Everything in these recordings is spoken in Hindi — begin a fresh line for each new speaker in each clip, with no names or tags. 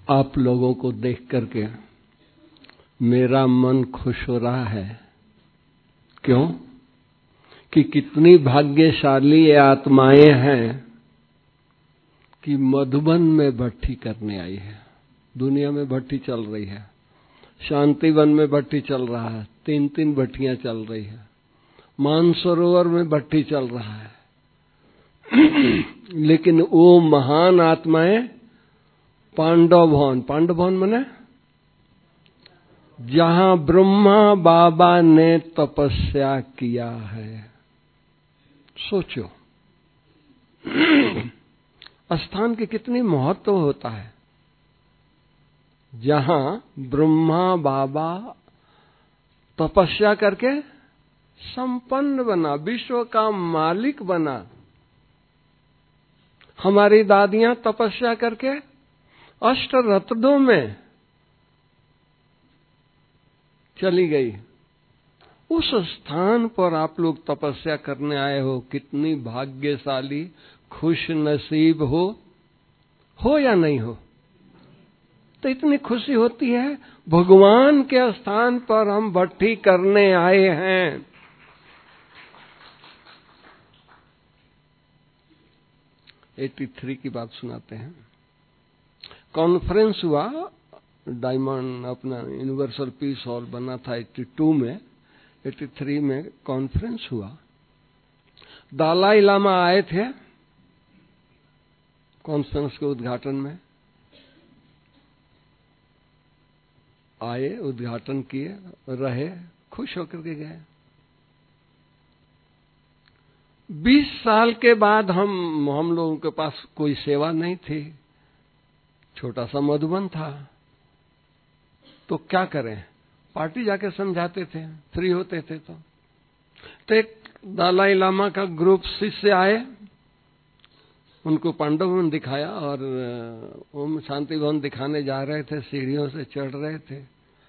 आप लोगों को देख करके मेरा मन खुश हो रहा है। क्यों? कि कितनी भाग्यशाली ये आत्माएं हैं कि मधुबन में भट्ठी करने आई है। दुनिया में भट्ठी चल रही है, शांतिवन में भट्ठी चल रहा है, 3-3 भट्टियां चल रही है, मानसरोवर में भट्ठी चल रहा है। लेकिन वो महान आत्माएं पांडव भवन मने जहां ब्रह्मा बाबा ने तपस्या किया है। सोचो स्थान की कितनी महत्व होता है। जहां ब्रह्मा बाबा तपस्या करके संपन्न बना, विश्व का मालिक बना। हमारी दादियां तपस्या करके अष्टरत्नों में चली गई। उस स्थान पर आप लोग तपस्या करने आए हो, कितनी भाग्यशाली खुश नसीब हो या नहीं हो? तो इतनी खुशी होती है, भगवान के स्थान पर हम भट्ठी करने आए हैं। '83 की बात सुनाते हैं। कॉन्फ्रेंस हुआ, डायमंड अपना यूनिवर्सल पीस हॉल बना था 82 में। 83 में कॉन्फ्रेंस हुआ। दलाई लामा आए थे कॉन्फ्रेंस के उद्घाटन में। आए, उद्घाटन किए, रहे, खुश होकर के गए। 20 साल के बाद हम लोगों के पास कोई सेवा नहीं थी, छोटा सा मधुबन था, तो क्या करें? पार्टी जाके समझाते थे, फ्री होते थे। तो एक दलाई लामा का ग्रुप शिष्य आए, उनको पांडव भवन दिखाया और ओम शांति भवन दिखाने जा रहे थे, सीढ़ियों से चढ़ रहे थे।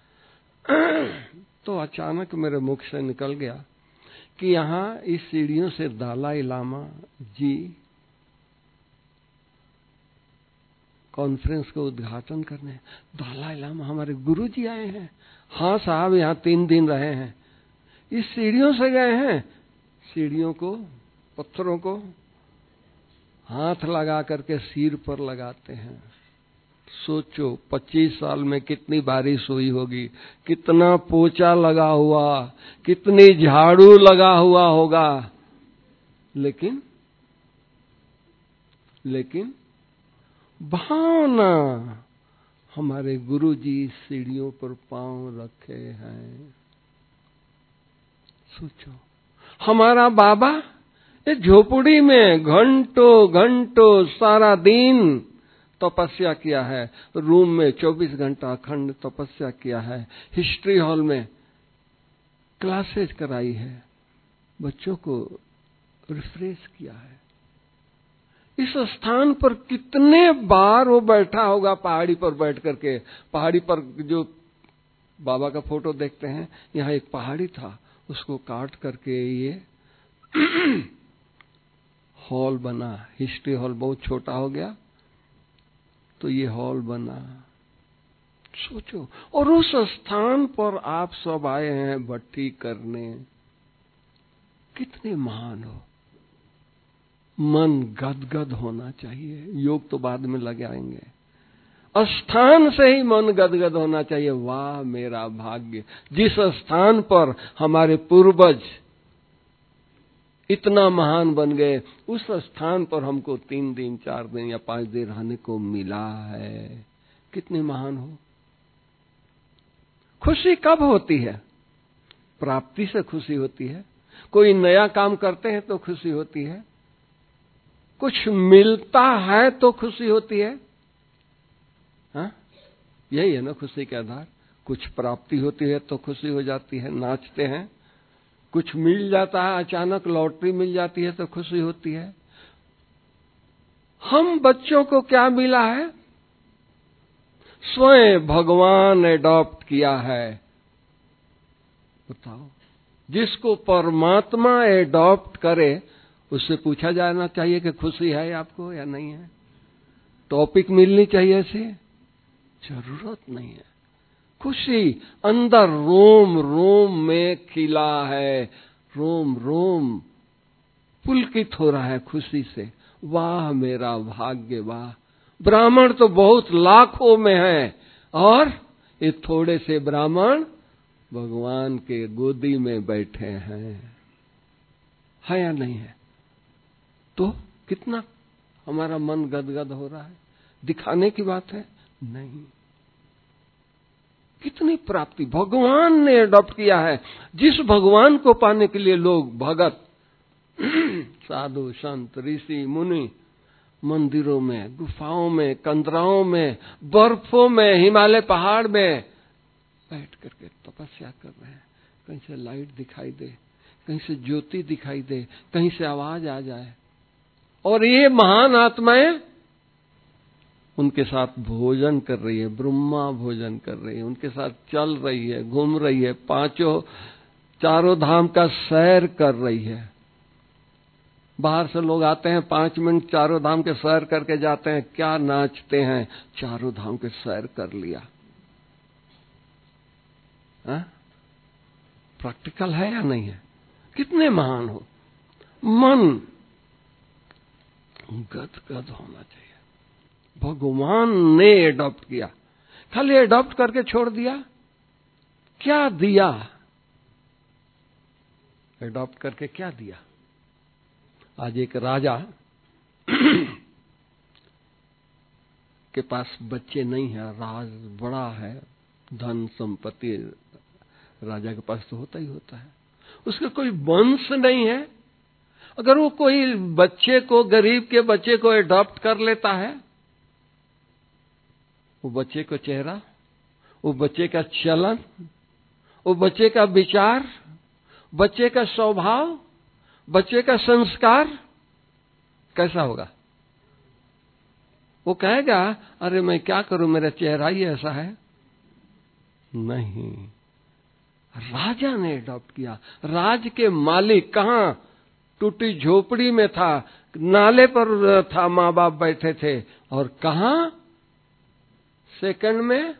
तो अचानक मेरे मुख से निकल गया कि यहाँ इस सीढ़ियों से दलाई लामा जी कॉन्फ्रेंस का उद्घाटन करने। दलाई लामा हमारे गुरुजी आए हैं। हाँ साहब, यहाँ 3 दिन रहे हैं। इस सीढ़ियों से गए हैं। सीढ़ियों को, पत्थरों को हाथ लगा करके सिर पर लगाते हैं। सोचो 25 साल में कितनी बारिश हुई होगी, कितना पोछा लगा हुआ, कितनी झाड़ू लगा हुआ होगा। लेकिन भावना, हमारे गुरुजी सीढ़ियों पर पांव रखे हैं। सोचो, हमारा बाबा इस झोपड़ी में घंटों सारा दिन तपस्या किया है। रूम में 24 घंटा अखंड तपस्या किया है। हिस्ट्री हॉल में क्लासेज कराई है, बच्चों को रिफ्रेश किया है। इस स्थान पर कितने बार वो बैठा होगा, पहाड़ी पर बैठ करके। पहाड़ी पर जो बाबा का फोटो देखते हैं, यहाँ एक पहाड़ी था, उसको काट करके ये हॉल बना। हिस्ट्री हॉल बहुत छोटा हो गया तो ये हॉल बना। सोचो, और उस स्थान पर आप सब आए हैं भट्ठी करने। कितने महान हो। मन गदगद होना चाहिए। योग तो बाद में लगे आएंगे, स्थान से ही मन गदगद होना चाहिए। वाह मेरा भाग्य, जिस स्थान पर हमारे पूर्वज इतना महान बन गए, उस स्थान पर हमको 3 दिन 4 दिन या 5 दिन रहने को मिला है। कितनी महान हो। खुशी कब होती है? प्राप्ति से खुशी होती है। कोई नया काम करते हैं तो खुशी होती है, कुछ मिलता है तो खुशी होती है। हाँ, यही है ना खुशी के आधार। कुछ प्राप्ति होती है तो खुशी हो जाती है, नाचते हैं। कुछ मिल जाता है, अचानक लॉटरी मिल जाती है तो खुशी होती है। हम बच्चों को क्या मिला है? स्वयं भगवान एडॉप्ट किया है। बताओ, जिसको परमात्मा एडॉप्ट करे उससे पूछा जाना चाहिए कि खुशी है आपको या नहीं है। टॉपिक मिलनी चाहिए ऐसे। जरूरत नहीं है। खुशी अंदर रोम रोम में खिला है, रोम रोम पुलकित हो रहा है खुशी से। वाह मेरा भाग्य, वाह। ब्राह्मण तो बहुत लाखों में है और ये थोड़े से ब्राह्मण भगवान के गोदी में बैठे हैं, है या नहीं है? तो कितना हमारा मन गदगद हो रहा है। दिखाने की बात है नहीं। कितनी प्राप्ति भगवान ने अडॉप्ट किया है। जिस भगवान को पाने के लिए लोग भगत साधु संत ऋषि मुनि मंदिरों में, गुफाओं में, कंदराओं में, बर्फों में, हिमालय पहाड़ में बैठ करके तपस्या कर रहे हैं। कहीं से लाइट दिखाई दे, कहीं से ज्योति दिखाई दे, कहीं से आवाज आ जाए, और ये महान आत्माएं उनके साथ भोजन कर रही है, ब्रह्मा भोजन कर रही है, उनके साथ चल रही है, घूम रही है, चारों धाम का सैर कर रही है। बाहर से लोग आते हैं, 5 मिनट चारों धाम के सैर करके जाते हैं, क्या नाचते हैं, चारों धाम के सैर कर लिया। प्रैक्टिकल है या नहीं है? कितने महान हो। मन गदगद होना चाहिए। भगवान ने एडॉप्ट किया, खाली एडॉप्ट करके छोड़ दिया। क्या दिया? एडॉप्ट करके क्या दिया? आज एक राजा के पास बच्चे नहीं है, राज बड़ा है, धन संपत्ति राजा के पास तो होता ही होता है, उसका कोई वंश नहीं है। अगर वो कोई बच्चे को, गरीब के बच्चे को एडॉप्ट कर लेता है, वो बच्चे का चेहरा, वो बच्चे का चलन, वो बच्चे का विचार, बच्चे का स्वभाव, बच्चे का संस्कार कैसा होगा? वो कहेगा अरे मैं क्या करूं, मेरा चेहरा ही ऐसा है। नहीं, राजा ने एडॉप्ट किया। राज के मालिक कहां? टूटी झोपड़ी में था, नाले पर था, माँ बाप बैठे थे, और कहां? सेकंड में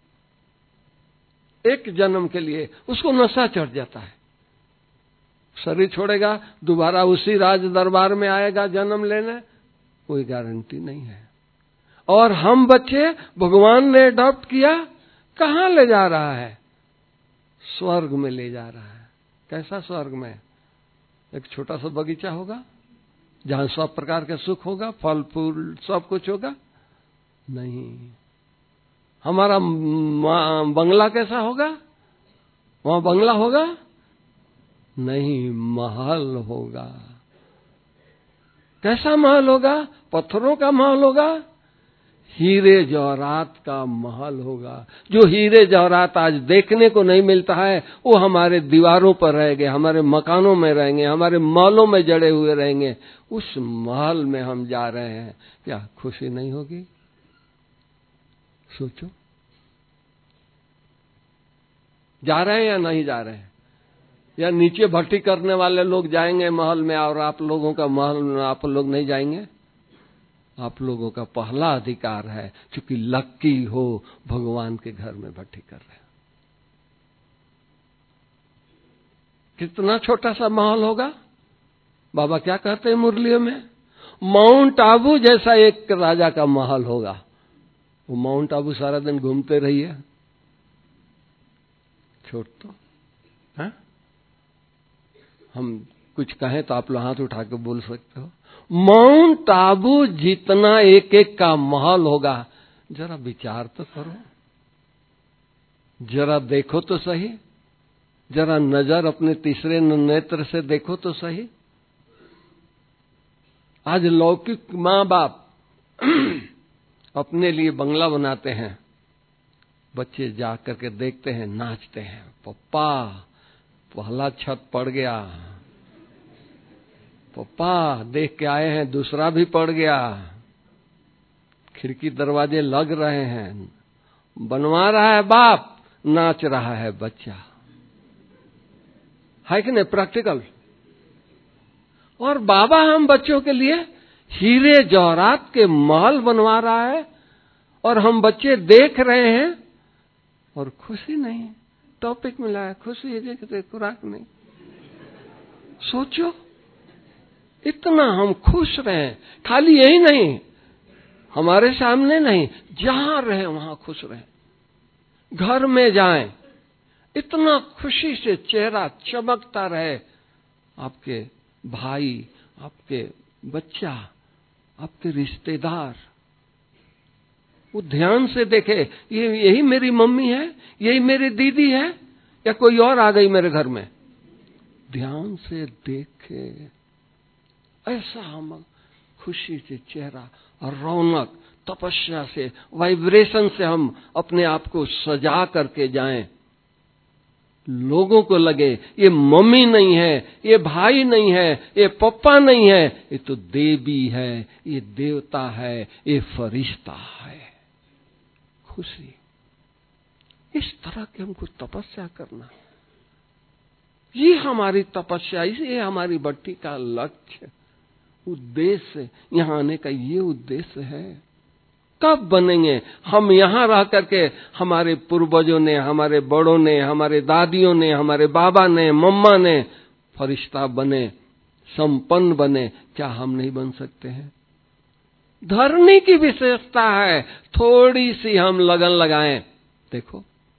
एक जन्म के लिए उसको नशा चढ़ जाता है। शरीर छोड़ेगा, दोबारा उसी राज दरबार में आएगा जन्म लेने, कोई गारंटी नहीं है। और हम बच्चे भगवान ने अडॉप्ट किया, कहां ले जा रहा है? स्वर्ग में ले जा रहा है। कैसा स्वर्ग में? एक छोटा सा बगीचा होगा जहां सब प्रकार के सुख होगा, फल फूल सब कुछ होगा? नहीं। हमारा बंगला कैसा होगा? वहां बंगला होगा? नहीं, महल होगा। कैसा महल होगा? पत्थरों का महल होगा, हीरे जवाहरात का महल होगा। जो हीरे जवाहरात आज देखने को नहीं मिलता है, वो हमारे दीवारों पर रहेंगे, हमारे मकानों में रहेंगे, हमारे महलों में जड़े हुए रहेंगे। उस महल में हम जा रहे हैं, क्या खुशी नहीं होगी? सोचो, जा रहे हैं या नहीं जा रहे हैं? या नीचे भट्टी करने वाले लोग जाएंगे महल में, और आप लोगों का महल में आप लोग नहीं जाएंगे? आप लोगों का पहला अधिकार है, क्योंकि लक्की हो भगवान के घर में भट्टी कर रहे हैं। कितना छोटा सा महल होगा। बाबा क्या कहते हैं मुरलियों में? माउंट आबू जैसा एक राजा का महल होगा। वो माउंट आबू सारा दिन घूमते रहिए, छोड़ तो है? हम कुछ कहें तो आप लोग हाथ उठा के बोल सकते हो। माउंट आबू जितना एक एक का महल होगा, जरा विचार तो करो, जरा देखो तो सही, जरा नजर अपने तीसरे नेत्र से देखो तो सही। आज लौकिक माँ बाप अपने लिए बंगला बनाते हैं, बच्चे जा करके देखते हैं, नाचते हैं, पप्पा पहला छत पड़ गया, पप्पा देख के आए हैं दूसरा भी पड़ गया, खिड़की दरवाजे लग रहे हैं, बनवा रहा है बाप, नाच रहा है बच्चा। है कि नहीं प्रैक्टिकल? और बाबा हम बच्चों के लिए हीरे जवाहरात के महल बनवा रहा है, और हम बच्चे देख रहे हैं और खुशी नहीं। टॉपिक मिला है खुशी है, खुराक नहीं। सोचो इतना हम खुश रहे, खाली यही नहीं, हमारे सामने नहीं, जहां रहे वहां खुश रहे। घर में जाएं, इतना खुशी से चेहरा चमकता रहे, आपके भाई, आपके बच्चा, आपके रिश्तेदार, वो ध्यान से देखे, ये यही मेरी मम्मी है, यही मेरी दीदी है, या कोई और आ गई मेरे घर में। ध्यान से देखे, ऐसा हम खुशी से चेहरा और रौनक, तपस्या से, वाइब्रेशन से हम अपने आप को सजा करके जाएं। लोगों को लगे ये मम्मी नहीं है, ये भाई नहीं है, ये पप्पा नहीं है, ये तो देवी है, ये देवता है, ये फरिश्ता है। खुशी, इस तरह की हमको तपस्या करना, ये हमारी तपस्या, ये हमारी भट्टी का लक्ष्य, उद्देश्य, यहां आने का ये उद्देश्य है। कब बनेंगे हम? यहां रह करके हमारे पूर्वजों ने, हमारे बड़ों ने, हमारे दादियों ने, हमारे बाबा ने, मम्मा ने फरिश्ता बने, संपन्न बने, क्या हम नहीं बन सकते हैं? धरनी की विशेषता है, थोड़ी सी हम लगन लगाएं। देखो,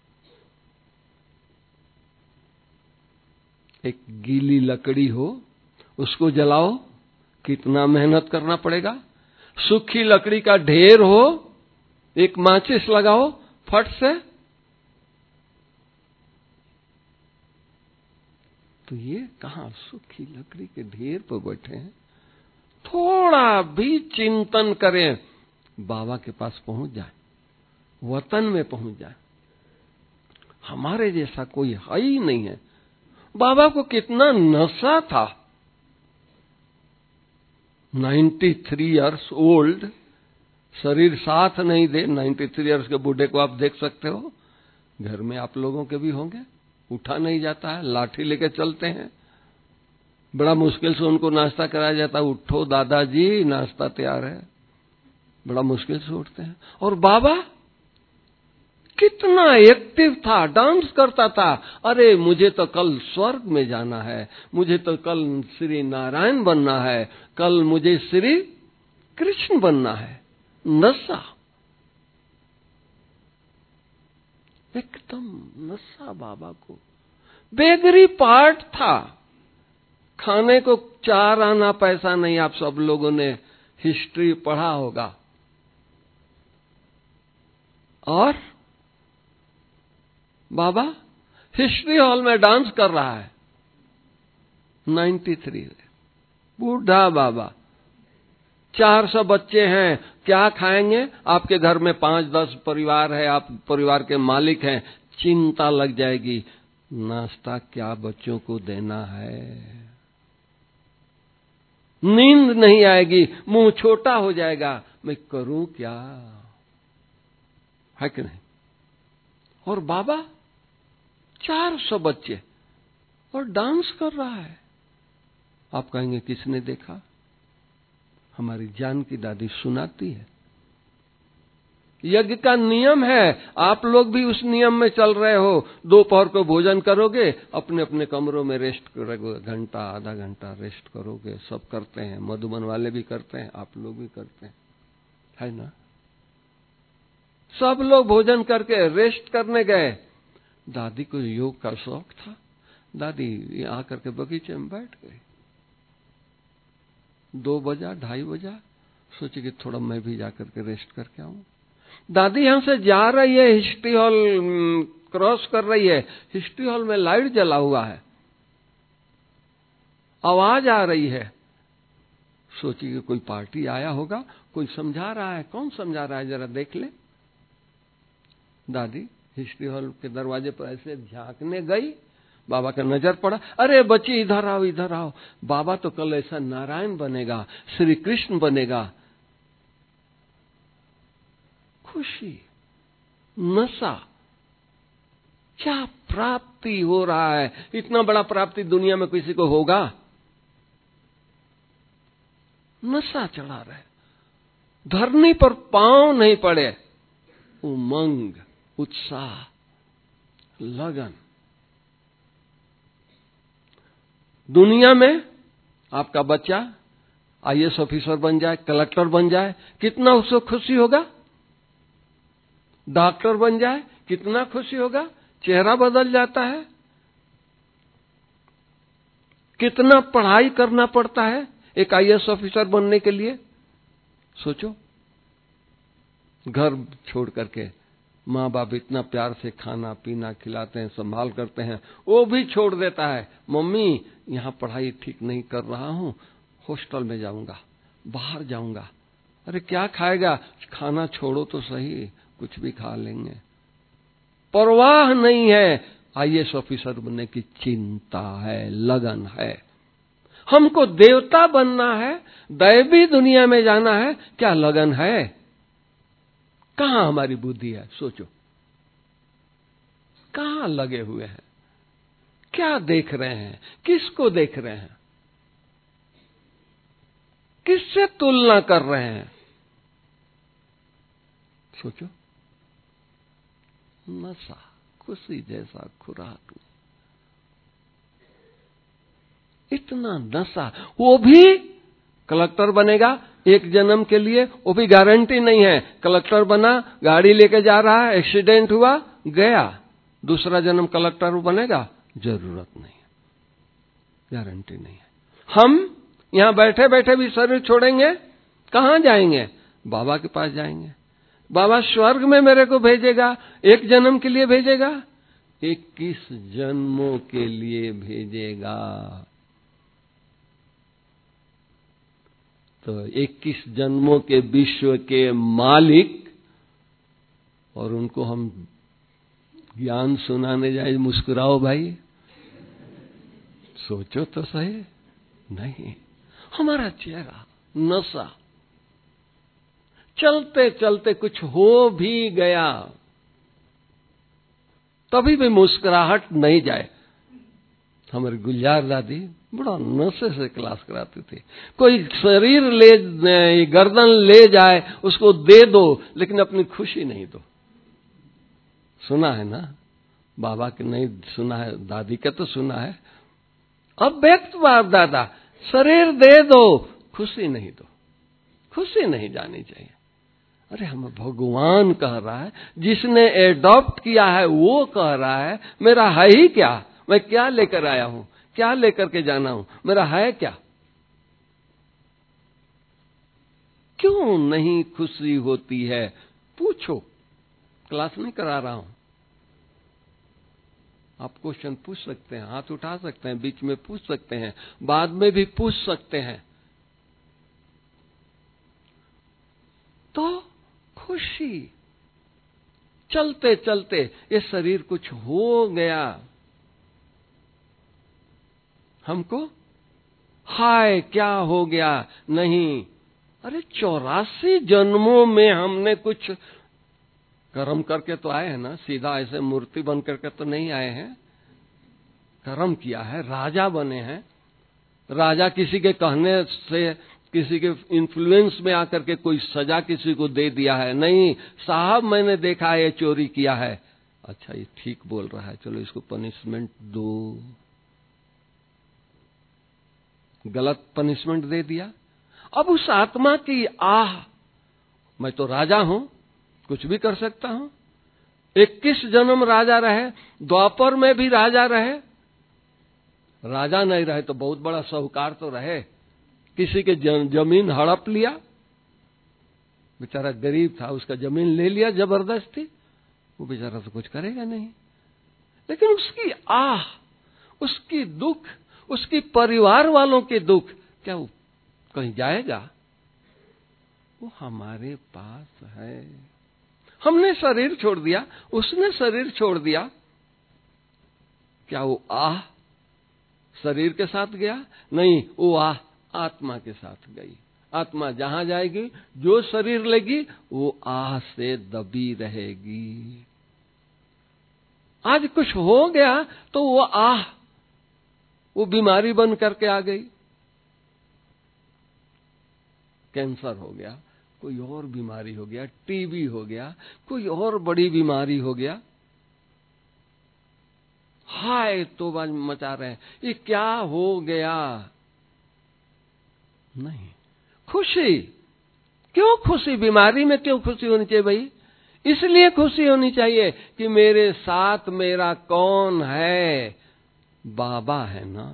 एक गीली लकड़ी हो, उसको जलाओ, कितना मेहनत करना पड़ेगा। सूखी लकड़ी का ढेर हो, एक माचिस लगाओ फट से, तो ये कहां सूखी लकड़ी के ढेर पर बैठे हैं। थोड़ा भी चिंतन करें, बाबा के पास पहुंच जाए, वतन में पहुंच जाए। हमारे जैसा कोई है ही नहीं है। बाबा को कितना नशा था, 93 इयर्स ओल्ड, शरीर साथ नहीं दे। 93 इयर्स के बूढ़े को आप देख सकते हो, घर में आप लोगों के भी होंगे, उठा नहीं जाता है, लाठी लेके चलते हैं, बड़ा मुश्किल से उनको नाश्ता कराया जाता है, उठो दादाजी नाश्ता तैयार है, बड़ा मुश्किल से उठते हैं। और बाबा कितना एक्टिव था, डांस करता था। अरे मुझे तो कल स्वर्ग में जाना है, मुझे तो कल श्री नारायण बनना है, कल मुझे श्री कृष्ण बनना है। नशा, एकदम नशा बाबा को। बेगरी पार्ट था, खाने को 4 आना पैसा नहीं। आप सब लोगों ने हिस्ट्री पढ़ा होगा। और बाबा हिस्ट्री हॉल में डांस कर रहा है, 93 बूढ़ा बाबा। 400 बच्चे हैं, क्या खाएंगे? आपके घर में 5-10 परिवार है, आप परिवार के मालिक हैं, चिंता लग जाएगी, नाश्ता क्या बच्चों को देना है। नींद नहीं आएगी, मुंह छोटा हो जाएगा, मैं करूं क्या, है कि नहीं? और बाबा 400 बच्चे और डांस कर रहा है। आप कहेंगे किसने देखा? हमारी जानकी दादी सुनाती है। यज्ञ का नियम है, आप लोग भी उस नियम में चल रहे हो। दोपहर को भोजन करोगे, अपने अपने कमरों में रेस्ट करोगे, घंटा आधा घंटा रेस्ट करोगे। सब करते हैं, मधुबन वाले भी करते हैं, आप लोग भी करते हैं, है ना? सब लोग भोजन करके रेस्ट करने गए। दादी को योग का शौक था, दादी आकर के बगीचे में बैठ गई। 2 बजा, 2:30 बजा, सोचे कि थोड़ा मैं भी जाकर के रेस्ट करके आऊं। दादी यहां से जा रही है, हिस्ट्री हॉल क्रॉस कर रही है। हिस्ट्री हॉल में लाइट जला हुआ है, आवाज आ रही है। सोची कि कोई पार्टी आया होगा, कोई समझा रहा है। कौन समझा रहा है, जरा देख ले। दादी हिस्ट्री हॉल के दरवाजे पर ऐसे झांकने गई, बाबा का नजर पड़ा। अरे बच्ची इधर आओ, इधर आओ, बाबा तो कल ऐसा नारायण बनेगा, श्री कृष्ण बनेगा। खुशी, नशा, क्या प्राप्ति हो रहा है। इतना बड़ा प्राप्ति दुनिया में किसी को होगा? नशा चढ़ा रहे, धरनी पर पांव नहीं पड़े, उमंग, उत्साह, लगन। दुनिया में आपका बच्चा आईएएस ऑफिसर बन जाए, कलेक्टर बन जाए, कितना उसको खुशी होगा। डॉक्टर बन जाए, कितना खुशी होगा। चेहरा बदल जाता है। कितना पढ़ाई करना पड़ता है एक आईएएस ऑफिसर बनने के लिए, सोचो। घर छोड़ करके माँ बाप इतना प्यार से खाना पीना खिलाते हैं, संभाल करते हैं, वो भी छोड़ देता है। मम्मी, यहाँ पढ़ाई ठीक नहीं कर रहा हूँ, हॉस्टल में जाऊंगा, बाहर जाऊंगा। अरे क्या खाएगा? खाना छोड़ो तो सही, कुछ भी खा लेंगे। परवाह नहीं है। आईएएस ऑफिसर बनने की चिंता है, लगन है। हमको देवता बनना है, दैवी दुनिया में जाना है, क्या लगन है? कहां हमारी बुद्धि है? सोचो, कहां लगे हुए हैं? क्या देख रहे हैं? किसको देख रहे हैं? किससे तुलना कर रहे हैं? सोचो। नशा, खुशी जैसा खुराक, इतना नशा। वो भी कलेक्टर बनेगा एक जन्म के लिए, वो भी गारंटी नहीं है। कलेक्टर बना, गाड़ी लेके जा रहा है, एक्सीडेंट हुआ, गया। दूसरा जन्म कलेक्टर बनेगा? जरूरत नहीं है, गारंटी नहीं है। हम यहां बैठे बैठे भी शरीर छोड़ेंगे, कहां जाएंगे? बाबा के पास जाएंगे। बाबा स्वर्ग में मेरे को भेजेगा, एक जन्म के लिए भेजेगा, 21 जन्मों के लिए भेजेगा। तो 21 जन्मों के विश्व के मालिक, और उनको हम ज्ञान सुनाने जाए, मुस्कुराओ भाई, सोचो तो सही। नहीं, हमारा चेहरा नशा। चलते चलते कुछ हो भी गया, तभी भी मुस्कुराहट नहीं जाए। हमारी गुलजार दादी बड़ा नशे से क्लास कराती थी। कोई शरीर ले, गर्दन ले जाए, उसको दे दो, लेकिन अपनी खुशी नहीं दो। सुना है ना? बाबा के नहीं सुना है, दादी का तो सुना है। अब व्यक्त बाप दादा, शरीर दे दो, खुशी नहीं दो, खुशी नहीं जानी चाहिए। अरे हम भगवान कह रहा है, जिसने एडॉप्ट किया है वो कह रहा है, मेरा है ही क्या? मैं क्या लेकर आया हूं? क्या लेकर के जाना हूं? मेरा है क्या? क्यों नहीं खुशी होती है? पूछो। क्लास नहीं करा रहा हूं, आप क्वेश्चन पूछ सकते हैं, हाथ उठा सकते हैं, बीच में पूछ सकते हैं, बाद में भी पूछ सकते हैं। तो खुशी, चलते चलते ये शरीर कुछ हो गया, हमको हाय क्या हो गया? नहीं। अरे 84 जन्मों में हमने कुछ कर्म करके तो आए हैं ना, सीधा ऐसे मूर्ति बन करके तो नहीं आए हैं। कर्म किया है, राजा बने हैं। राजा किसी के कहने से, किसी के इन्फ्लुएंस में आकर के कोई सजा किसी को दे दिया है? नहीं, साहब मैंने देखा है ये चोरी किया है, अच्छा ये ठीक बोल रहा है, चलो इसको पनिशमेंट दो। गलत पनिशमेंट दे दिया। अब उस आत्मा की आह, मैं तो राजा हूं, कुछ भी कर सकता हूं। 21 जन्म राजा रहे, द्वापर में भी राजा रहे। राजा नहीं रहे तो बहुत बड़ा साहूकार तो रहे। किसी के जमीन हड़प लिया, बेचारा गरीब था, उसका जमीन ले लिया जबरदस्ती, वो बेचारा तो कुछ करेगा नहीं। लेकिन उसकी आह, उसकी दुख, उसकी परिवार वालों के दुख, क्या वो कहीं जाएगा? वो हमारे पास है। हमने शरीर छोड़ दिया, उसने शरीर छोड़ दिया, क्या वो आह शरीर के साथ गया? नहीं, वो आह आत्मा के साथ गई। आत्मा जहां जाएगी, जो शरीर लेगी, वो आह से दबी रहेगी। आज कुछ हो गया तो वो आह, वो बीमारी बन करके आ गई। कैंसर हो गया, कोई और बीमारी हो गया, टीबी हो गया, कोई और बड़ी बीमारी हो गया, हाय तौबा मचा रहे हैं, ये क्या हो गया? नहीं, खुशी। क्यों खुशी? बीमारी में क्यों खुशी होनी चाहिए भाई? इसलिए खुशी होनी चाहिए कि मेरे साथ मेरा कौन है? बाबा है ना।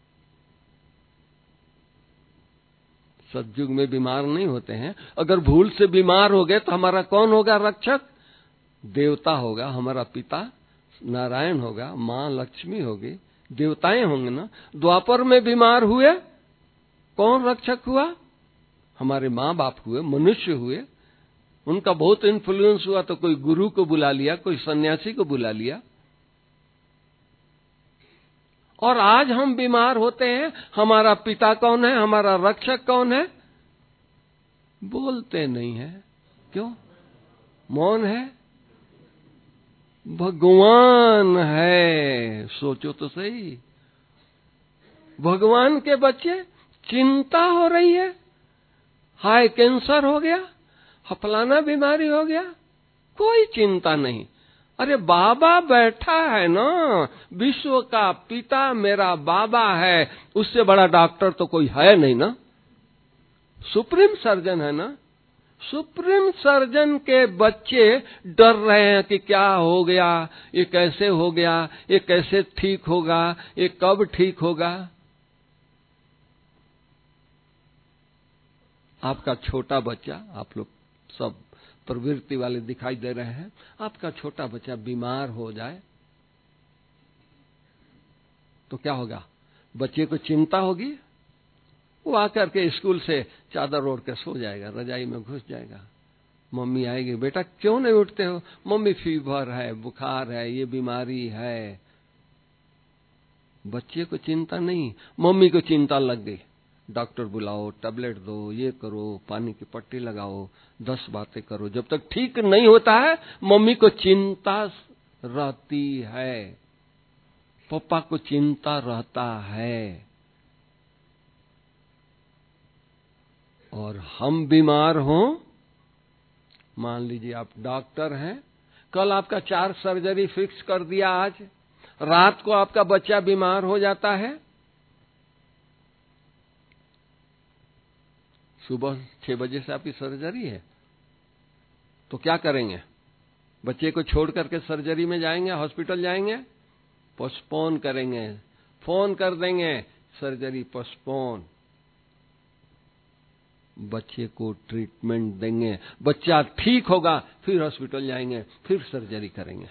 सतयुग में बीमार नहीं होते हैं। अगर भूल से बीमार हो गए तो हमारा कौन होगा रक्षक? देवता होगा, हमारा पिता नारायण होगा, मां लक्ष्मी होगी, देवताएं होंगे ना। द्वापर में बीमार हुए, कौन रक्षक हुआ? हमारे माँ बाप हुए, मनुष्य हुए। उनका बहुत इन्फ्लुएंस हुआ तो कोई गुरु को बुला लिया, कोई सन्यासी को बुला लिया। और आज हम बीमार होते हैं, हमारा पिता कौन है, हमारा रक्षक कौन है? बोलते नहीं है। क्यों? मौन है। भगवान है। सोचो तो सही, भगवान के बच्चे, चिंता हो रही है, हाय कैंसर हो गया, फलाना बीमारी हो गया, कोई चिंता नहीं। अरे बाबा बैठा है ना, विश्व का पिता मेरा बाबा है, उससे बड़ा डॉक्टर तो कोई है नहीं ना। सुप्रीम सर्जन है ना। सुप्रीम सर्जन के बच्चे डर रहे हैं कि क्या हो गया, ये कैसे हो गया, ये कैसे ठीक होगा, ये कब ठीक होगा। आपका छोटा बच्चा, आप लोग सब प्रवृत्ति वाले दिखाई दे रहे हैं, आपका छोटा बच्चा बीमार हो जाए तो क्या होगा? बच्चे को चिंता होगी। वो आकर के स्कूल से चादर ओढ़ के सो जाएगा, रजाई में घुस जाएगा। मम्मी आएगी, बेटा क्यों नहीं उठते हो? मम्मी फीवर है, बुखार है, ये बीमारी है। बच्चे को चिंता नहीं, मम्मी को चिंता लग गई। डॉक्टर बुलाओ, टैबलेट दो, ये करो, पानी की पट्टी लगाओ, 10 बातें करो। जब तक ठीक नहीं होता है मम्मी को चिंता रहती है, पापा को चिंता रहता है। और हम बीमार हों, मान लीजिए आप डॉक्टर हैं, कल आपका 4 सर्जरी फिक्स कर दिया, आज रात को आपका बच्चा बीमार हो जाता है, सुबह 6 बजे से आपकी सर्जरी है, तो क्या करेंगे? बच्चे को छोड़ करके सर्जरी में जाएंगे, हॉस्पिटल जाएंगे? पोस्टपोन करेंगे, फोन कर देंगे, सर्जरी पोस्टपोन। बच्चे को ट्रीटमेंट देंगे, बच्चा ठीक होगा, फिर हॉस्पिटल जाएंगे, फिर सर्जरी करेंगे।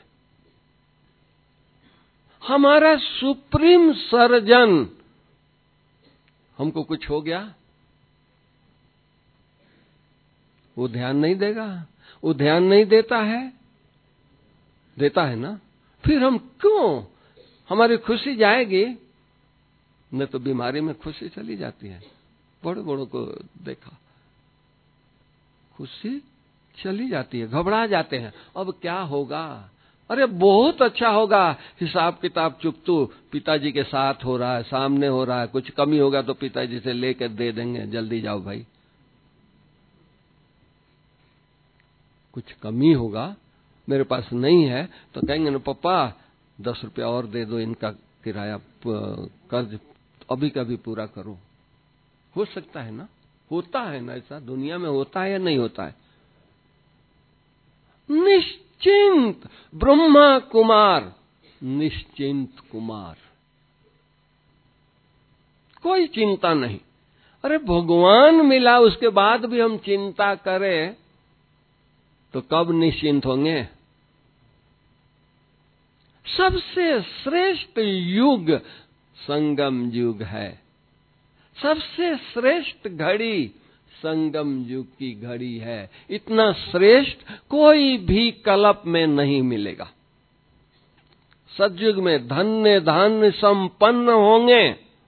हमारा सुप्रीम सर्जन, हमको कुछ हो गया, वो ध्यान नहीं देगा? वो ध्यान नहीं देता है? देता है ना। फिर हम क्यों? हमारी खुशी जाएगी, न तो बीमारी में खुशी चली जाती है। बड़े बड़ों को देखा, खुशी चली जाती है, घबरा जाते हैं, अब क्या होगा? अरे बहुत अच्छा होगा, हिसाब किताब चुकतू पिताजी के साथ हो रहा है, सामने हो रहा है, कुछ कमी होगा तो पिताजी से लेकर दे देंगे, जल्दी जाओ भाई। कुछ कमी होगा, मेरे पास नहीं है तो कहेंगे ना, पापा 10 रुपया और दे दो, इनका किराया कर्ज अभी कभी पूरा करो। हो सकता है ना, होता है ना, ऐसा दुनिया में होता है या नहीं होता है? निश्चिंत ब्रह्मा कुमार, निश्चिंत कुमार, कोई चिंता नहीं। अरे भगवान मिला, उसके बाद भी हम चिंता करें तो कब निश्चिंत होंगे? सबसे श्रेष्ठ युग संगम युग है। सबसे श्रेष्ठ घड़ी संगम युग की घड़ी है। इतना श्रेष्ठ कोई भी कल्प में नहीं मिलेगा। सतयुग में धन्य धान्य संपन्न होंगे,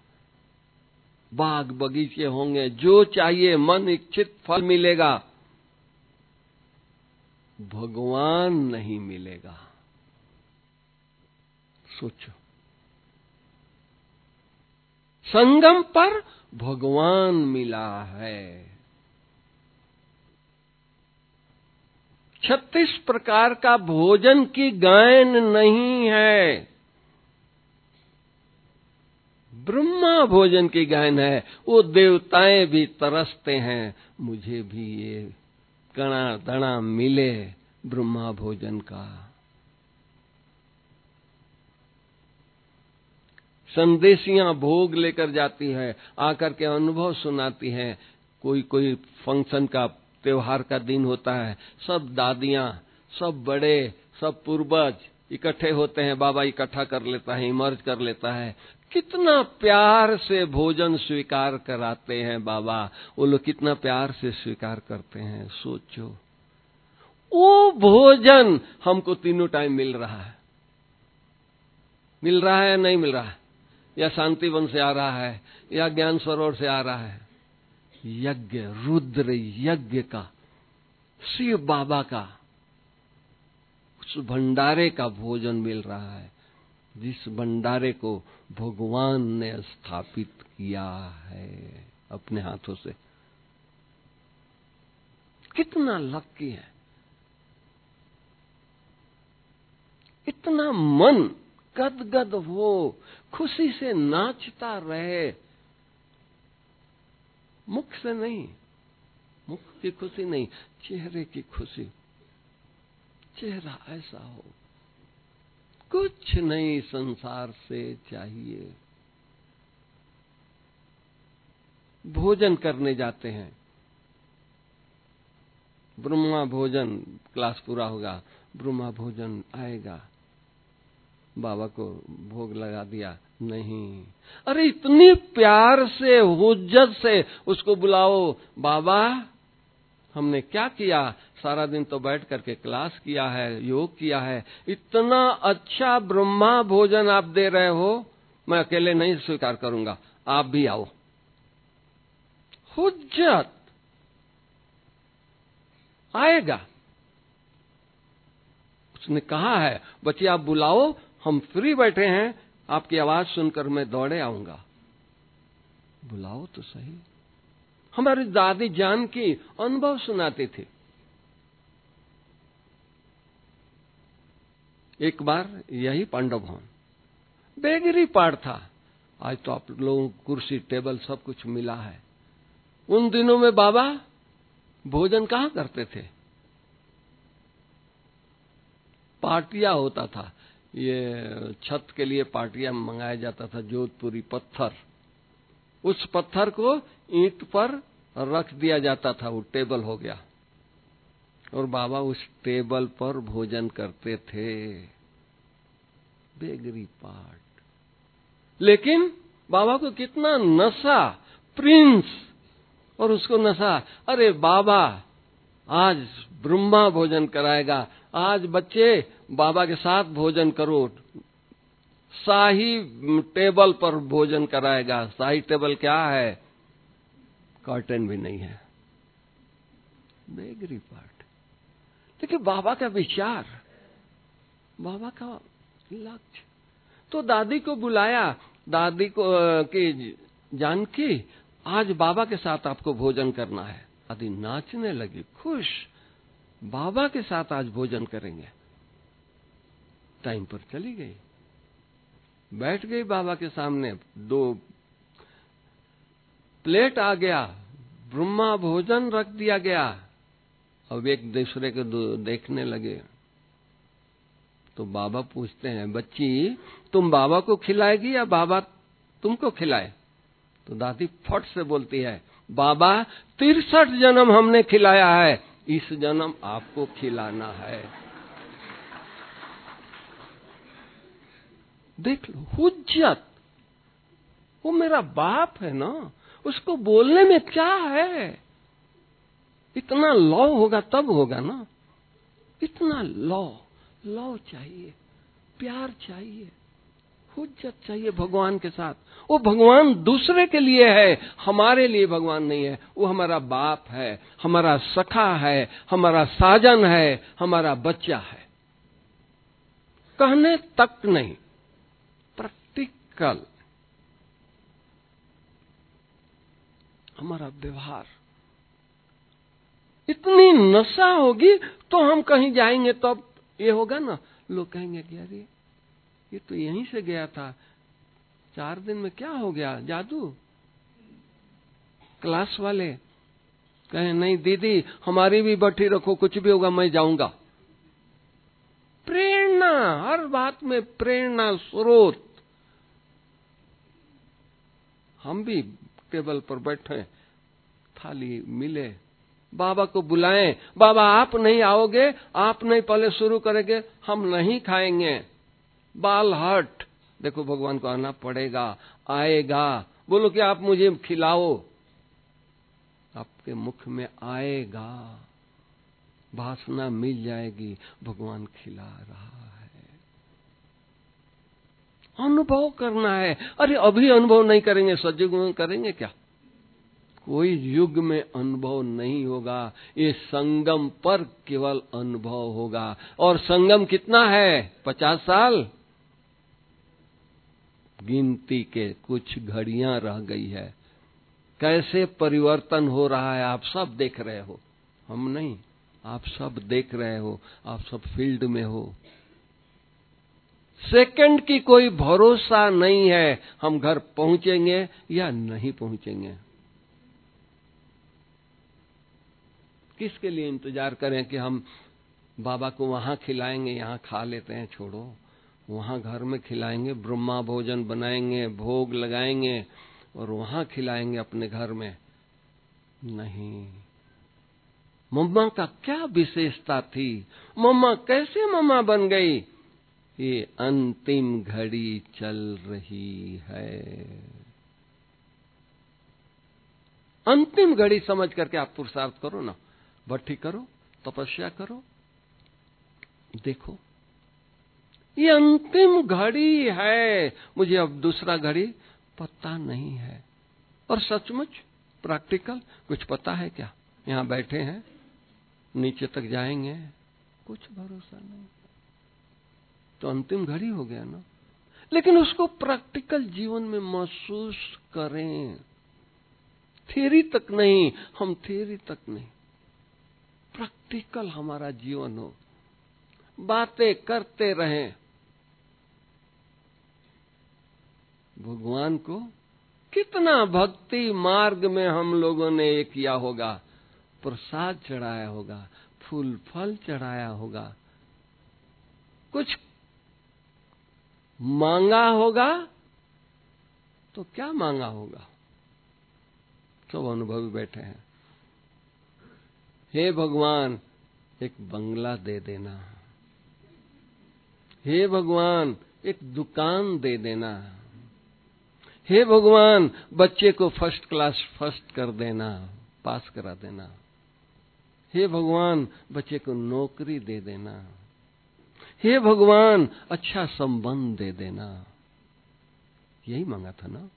बाग बगीचे होंगे, जो चाहिए मन इच्छित फल मिलेगा। भगवान नहीं मिलेगा। सोचो, संगम पर भगवान मिला है। 36 प्रकार का भोजन की गायन नहीं है, ब्रह्मा भोजन की गायन है। वो देवताएं भी तरसते हैं, मुझे भी ये कणा दणा मिले ब्रह्मा भोजन का। संदेशियां भोग लेकर जाती है, आकर के अनुभव सुनाती हैं। कोई कोई फंक्शन का, त्योहार का दिन होता है, सब दादियां, सब बड़े, सब पूर्वज इकट्ठे होते हैं, बाबा इकट्ठा कर लेता है, इमर्ज कर लेता है। कितना प्यार से भोजन स्वीकार कराते हैं बाबा, वो लोग कितना प्यार से स्वीकार करते हैं। सोचो, वो भोजन हमको तीनों टाइम मिल रहा है, मिल रहा है या नहीं मिल रहा है? या शांतिवन से आ रहा है, या ज्ञान सरोवर से आ रहा है? यज्ञ, रुद्र यज्ञ का, शिव बाबा का, उस भंडारे का भोजन मिल रहा है, जिस भंडारे को भगवान ने स्थापित किया है अपने हाथों से। कितना लकी है, इतना मन गदगद हो, खुशी से नाचता रहे, मुख से नहीं, मुख की खुशी नहीं, चेहरे की खुशी। चेहरा ऐसा हो, कुछ नहीं संसार से चाहिए। भोजन करने जाते हैं, ब्रह्मा भोजन, क्लास पूरा होगा, ब्रह्मा भोजन आएगा, बाबा को भोग लगा दिया, नहीं, अरे इतनी प्यार से, हुज्जत से उसको बुलाओ, बाबा हमने क्या किया, सारा दिन तो बैठ करके क्लास किया है, योग किया है, इतना अच्छा ब्रह्मा भोजन आप दे रहे हो, मैं अकेले नहीं स्वीकार करूंगा, आप भी आओ। हुज्जत आएगा। उसने कहा है, बच्चे आप बुलाओ, हम फ्री बैठे हैं, आपकी आवाज सुनकर मैं दौड़े आऊंगा। बुलाओ तो सही। हमारी दादी जान की अनुभव सुनाती थी। एक बार यही पांडव भवन, बेगरी पाड़ था, आज तो आप लोगों को कुर्सी टेबल सब कुछ मिला है। उन दिनों में बाबा भोजन कहाँ करते थे? पाटिया होता था, ये छत के लिए पाटिया मंगाया जाता था, जोधपुरी पत्थर, उस पत्थर को ईंट पर रख दिया जाता था, वो टेबल हो गया, और बाबा उस टेबल पर भोजन करते थे। बेगरी पाट, लेकिन बाबा को कितना नशा, प्रिंस, और उसको नशा, अरे बाबा आज ब्रह्मा भोजन कराएगा, आज बच्चे बाबा के साथ भोजन करो, शाही टेबल पर भोजन कराएगा। शाही टेबल क्या है? कर्टन भी नहीं है, बेगरी पार्ट। देखिए बाबा का विचार, बाबा का लक्ष्य। तो दादी को बुलाया, दादी को की जानकी, आज बाबा के साथ आपको भोजन करना है। दादी नाचने लगी, खुश, बाबा के साथ आज भोजन करेंगे। टाइम पर चली गई, बैठ गई बाबा के सामने, 2 प्लेट आ गया, ब्रह्मा भोजन रख दिया गया। अब एक दूसरे को देखने लगे, तो बाबा पूछते हैं, बच्ची तुम बाबा को खिलाएगी या बाबा तुमको खिलाए? तो दादी फट से बोलती है, बाबा 63 जन्म हमने खिलाया है, इस जन्म आपको खिलाना है। देख लो हुज्जत, वो मेरा बाप है ना, उसको बोलने में क्या है? इतना लौ होगा तब होगा ना, इतना लौ चाहिए, प्यार चाहिए, हुज्जत चाहिए भगवान के साथ। वो भगवान दूसरे के लिए है, हमारे लिए भगवान नहीं है। वो हमारा बाप है, हमारा सखा है, हमारा साजन है, हमारा बच्चा है। कहने तक नहीं, प्रैक्टिकल हमारा व्यवहार। इतनी नशा होगी तो हम कहीं जाएंगे तो अब ये होगा ना, लोग कहेंगे कि अरे ये तो यहीं से गया था, 4 दिन में क्या हो गया, जादू। क्लास वाले कहें नहीं दीदी हमारी भी बट्टी रखो, कुछ भी होगा मैं जाऊंगा। प्रेरणा, हर बात में प्रेरणा स्रोत। हम भी टेबल पर बैठे, थाली मिले, बाबा को बुलाएं, बाबा आप नहीं आओगे, आप नहीं पहले शुरू करेंगे, हम नहीं खाएंगे। बाल हट, देखो भगवान को आना पड़ेगा, आएगा। बोलो कि आप मुझे खिलाओ, आपके मुख में आएगा, वासना मिल जाएगी, भगवान खिला रहा है। अनुभव करना है। अरे अभी अनुभव नहीं करेंगे, सतयुग में करेंगे क्या? कोई युग में अनुभव नहीं होगा, ये संगम पर केवल अनुभव होगा। और संगम कितना है? 50 साल। गिनती के कुछ घड़ियां रह गई है। कैसे परिवर्तन हो रहा है आप सब देख रहे हो, हम नहीं, आप सब देख रहे हो, आप सब फील्ड में हो। सेकंड की कोई भरोसा नहीं है, हम घर पहुंचेंगे या नहीं पहुंचेंगे। किसके लिए इंतजार करें कि हम बाबा को वहां खिलाएंगे, यहां खा लेते हैं, छोड़ो। वहां घर में खिलाएंगे, ब्रह्मा भोजन बनाएंगे, भोग लगाएंगे और वहां खिलाएंगे अपने घर में। नहीं, मम्मा का क्या विशेषता थी, मम्मा कैसे मम्मा बन गई? ये अंतिम घड़ी चल रही है। अंतिम घड़ी समझ करके आप पुरुषार्थ करो ना, भट्टी करो, तपस्या करो। देखो ये अंतिम घड़ी है, मुझे अब दूसरा घड़ी पता नहीं है। और सचमुच प्रैक्टिकल कुछ पता है क्या? यहां बैठे हैं, नीचे तक जाएंगे, कुछ भरोसा नहीं। तो अंतिम घड़ी हो गया ना। लेकिन उसको प्रैक्टिकल जीवन में महसूस करें। थ्योरी तक नहीं, हम थ्योरी तक नहीं, प्रैक्टिकल हमारा जीवन हो। बातें करते रहें, भगवान को कितना भक्ति मार्ग में हम लोगों ने ये किया होगा, प्रसाद चढ़ाया होगा, फूल फल चढ़ाया होगा, कुछ मांगा होगा, तो क्या मांगा होगा? सब अनुभवी बैठे हैं। हे भगवान एक बंगला दे देना, हे भगवान एक दुकान दे देना, हे भगवान बच्चे को फर्स्ट क्लास फर्स्ट कर देना, पास करा देना, हे भगवान बच्चे को नौकरी दे देना, हे भगवान अच्छा संबंध दे देना। यही मांगा था ना।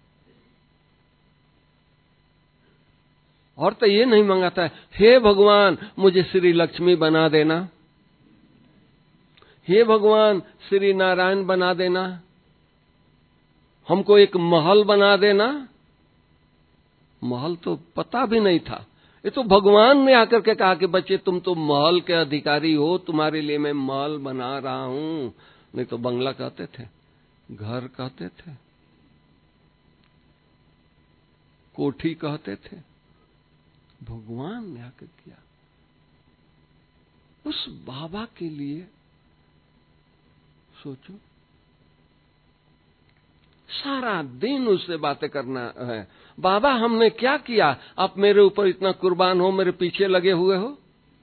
और तो ये नहीं मांगा था, हे भगवान मुझे श्री लक्ष्मी बना देना, हे भगवान श्री नारायण बना देना, हमको एक महल बना देना। महल तो पता भी नहीं था, ये तो भगवान ने आकर के कहा कि बच्चे तुम तो महल के अधिकारी हो, तुम्हारे लिए मैं महल बना रहा हूं। नहीं तो बंगला कहते थे, घर कहते थे, कोठी कहते थे। भगवान ने आकर किया। उस बाबा के लिए सोचो, सारा दिन उससे बातें करना है। बाबा हमने क्या किया, आप मेरे ऊपर इतना कुर्बान हो, मेरे पीछे लगे हुए हो,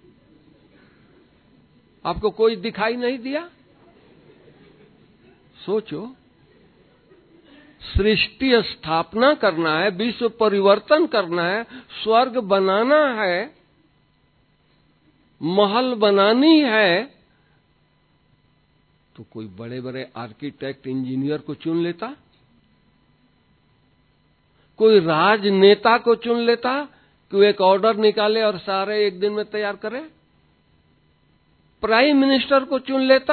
आपको कोई दिखाई नहीं दिया? सोचो, सृष्टि स्थापना करना है, विश्व परिवर्तन करना है, स्वर्ग बनाना है, महल बनानी है, तो कोई बड़े बड़े आर्किटेक्ट इंजीनियर को चुन लेता, कोई राजनेता को चुन लेता कि वो एक ऑर्डर निकाले और सारे एक दिन में तैयार करे, प्राइम मिनिस्टर को चुन लेता,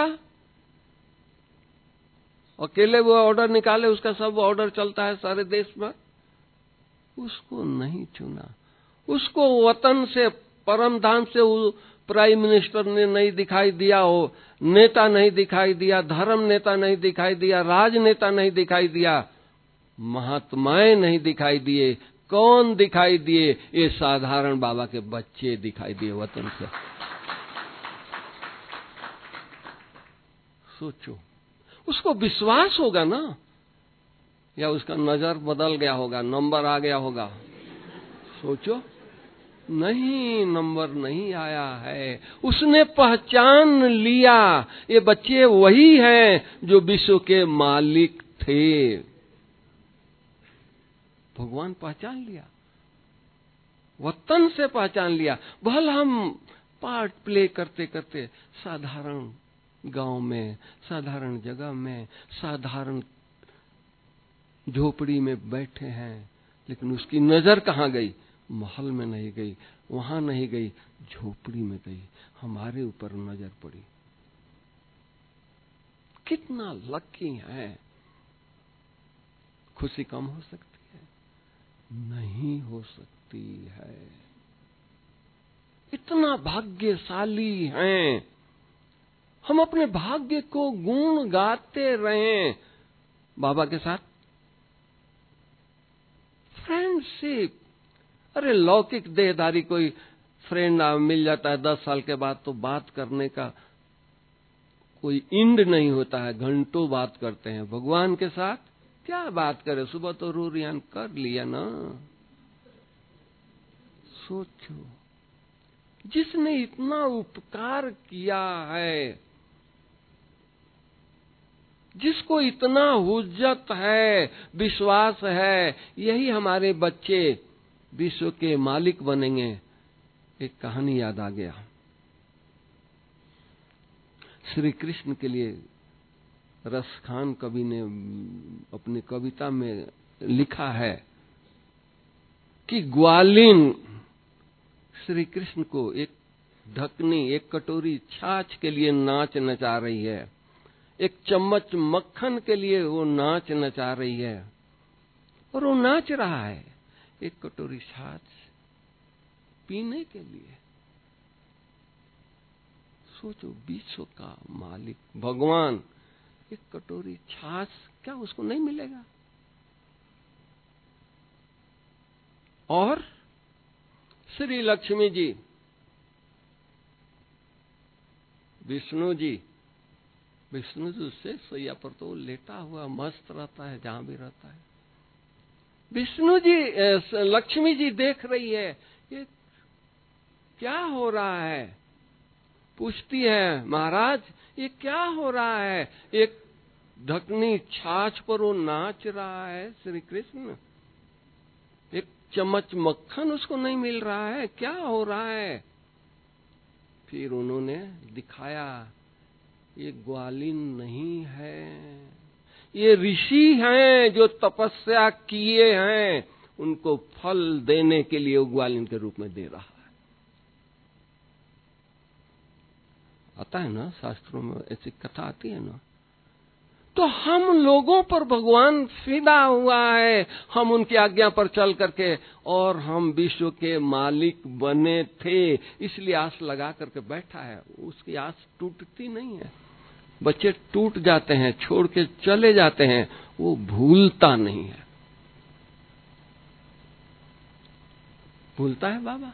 अकेले वो ऑर्डर निकाले, उसका सब ऑर्डर चलता है सारे देश में। उसको नहीं चुना, उसको वतन से परम धाम से वो प्राइम मिनिस्टर ने नहीं दिखाई दिया हो, नेता नहीं दिखाई दिया, धर्म नेता नहीं दिखाई दिया, राजनेता नहीं दिखाई दिया, महात्माएं नहीं दिखाई दिए, कौन दिखाई दिए? ये साधारण बाबा के बच्चे दिखाई दिए वतन से। सोचो, उसको विश्वास होगा ना, या उसका नजर बदल गया होगा, नंबर आ गया होगा? सोचो, नहीं, नंबर नहीं आया है। उसने पहचान लिया, ये बच्चे वही हैं जो विश्व के मालिक थे। भगवान पहचान लिया, वतन से पहचान लिया। भले हम पार्ट प्ले करते करते साधारण गांव में, साधारण जगह में, साधारण झोपड़ी में बैठे हैं, लेकिन उसकी नजर कहाँ गई? महल में नहीं गई, वहां नहीं गई, झोपड़ी में गई, हमारे ऊपर नजर पड़ी। कितना लकी है। खुशी कम हो सकती है? नहीं हो सकती है। इतना भाग्यशाली हैं। हम अपने भाग्य को गुण गाते रहें। बाबा के साथ फ्रेंडशिप, अरे लौकिक देहधारी कोई फ्रेंड मिल जाता है 10 साल के बाद, तो बात करने का कोई इंड नहीं होता है, घंटों बात करते हैं। भगवान के साथ क्या बात करें? सुबह तो रूरियान कर लिया ना। सोचो, जिसने इतना उपकार किया है, जिसको इतना हुज्जत है, विश्वास है, यही हमारे बच्चे विश्व के मालिक बनेंगे। एक कहानी याद आ गया। श्री कृष्ण के लिए रसखान कवि ने अपनी कविता में लिखा है कि ग्वालिन श्री कृष्ण को एक ढकनी, एक कटोरी छाछ के लिए नाच नचा रही है, एक चम्मच मक्खन के लिए वो नाच नचा रही है, और वो नाच रहा है एक कटोरी छाछ पीने के लिए। सोचो, विश्व का मालिक भगवान, एक कटोरी छाछ क्या उसको नहीं मिलेगा? और श्री लक्ष्मी जी, विष्णु जी से सैया पर तो लेटा हुआ मस्त रहता है जहां भी रहता है। विष्णु जी, लक्ष्मी जी देख रही है, ये क्या हो रहा है? पूछती है, महाराज ये क्या हो रहा है? एक ढकनी छाछ पर वो नाच रहा है श्री कृष्ण, एक चम्मच मक्खन उसको नहीं मिल रहा है, क्या हो रहा है? फिर उन्होंने दिखाया, ये ग्वालिन नहीं है, ये ऋषि हैं जो तपस्या किए हैं, उनको फल देने के लिए वो ग्वालिन के रूप में दे रहा है। आता है ना, शास्त्रों में ऐसी कथा आती है ना। तो हम लोगों पर भगवान फिदा हुआ है, हम उनकी आज्ञा पर चल करके, और हम विश्व के मालिक बने थे, इसलिए आस लगा करके बैठा है। उसकी आस टूटती नहीं है। बच्चे टूट जाते हैं, छोड़ के चले जाते हैं, वो भूलता नहीं है। भूलता है बाबा?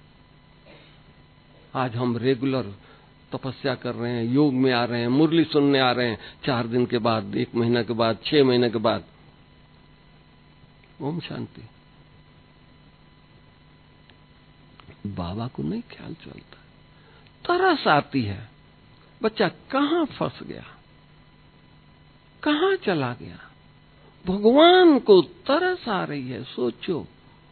आज हम रेगुलर तपस्या कर रहे हैं, योग में आ रहे हैं, मुरली सुनने आ रहे हैं, 4 दिन के बाद, 1 महीना के बाद, 6 महीने के बाद, ओम शांति। बाबा को नहीं ख्याल चलता, तरस आती है, बच्चा कहां फंस गया, कहां चला गया? भगवान को तरस आ रही है। सोचो,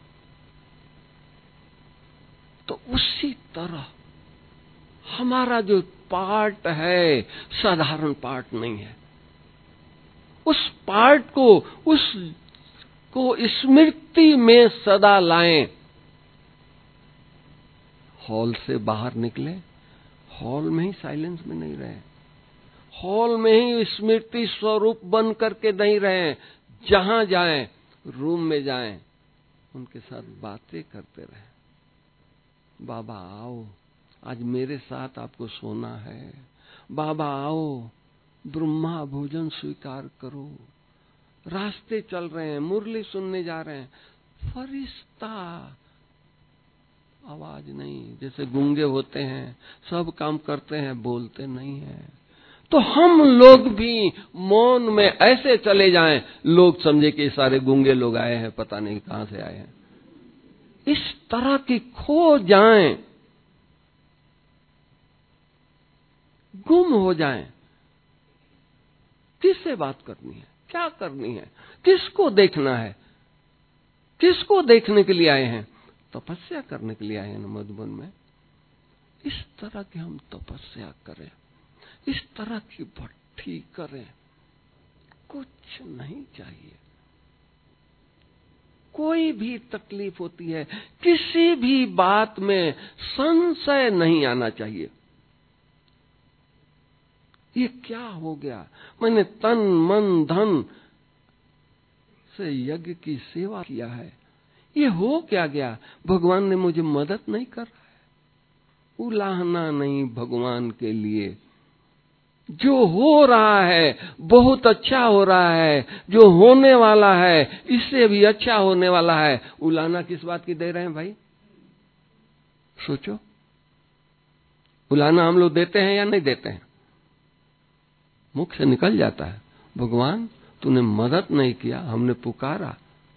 तो उसी तरह हमारा जो पार्ट है, साधारण पार्ट नहीं है। उस पार्ट को, उसको स्मृति में सदा लाएं। हॉल से बाहर निकले, हॉल में ही साइलेंस में नहीं रहे, हॉल में ही स्मृति स्वरूप बन करके नहीं रहे। जहां जाएं, रूम में जाएं, उनके साथ बातें करते रहें। बाबा आओ, आज मेरे साथ आपको सोना है। बाबा आओ, ब्रह्मा भोजन स्वीकार करो। रास्ते चल रहे हैं, मुरली सुनने जा रहे हैं, फरिश्ता आवाज नहीं, जैसे गूंगे होते हैं, सब काम करते हैं, बोलते नहीं हैं। तो हम लोग भी मौन में ऐसे चले जाएं, लोग समझे कि सारे गूंगे लोग आए हैं, पता नहीं कहां से आए हैं। इस तरह की खो जाएं, गुम हो जाएं। किससे बात करनी है, क्या करनी है, किसको देखना है, किसको देखने के लिए आए हैं? तपस्या करने के लिए आए हैं ना मधुबन में। इस तरह की हम तपस्या करें, इस तरह की भट्टी करें, कुछ नहीं चाहिए। कोई भी तकलीफ होती है, किसी भी बात में संशय नहीं आना चाहिए। ये क्या हो गया, मैंने तन मन धन से यज्ञ की सेवा किया है, ये हो क्या गया? भगवान ने मुझे मदद नहीं कर रहा है। उलाहना नहीं भगवान के लिए। जो हो रहा है बहुत अच्छा हो रहा है, जो होने वाला है इससे भी अच्छा होने वाला है। उलाहना किस बात की दे रहे हैं भाई? सोचो, उलाहना हम लोग देते हैं या नहीं देते हैं? मुख से निकल जाता है, भगवान तूने मदद नहीं किया, हमने पुकारा।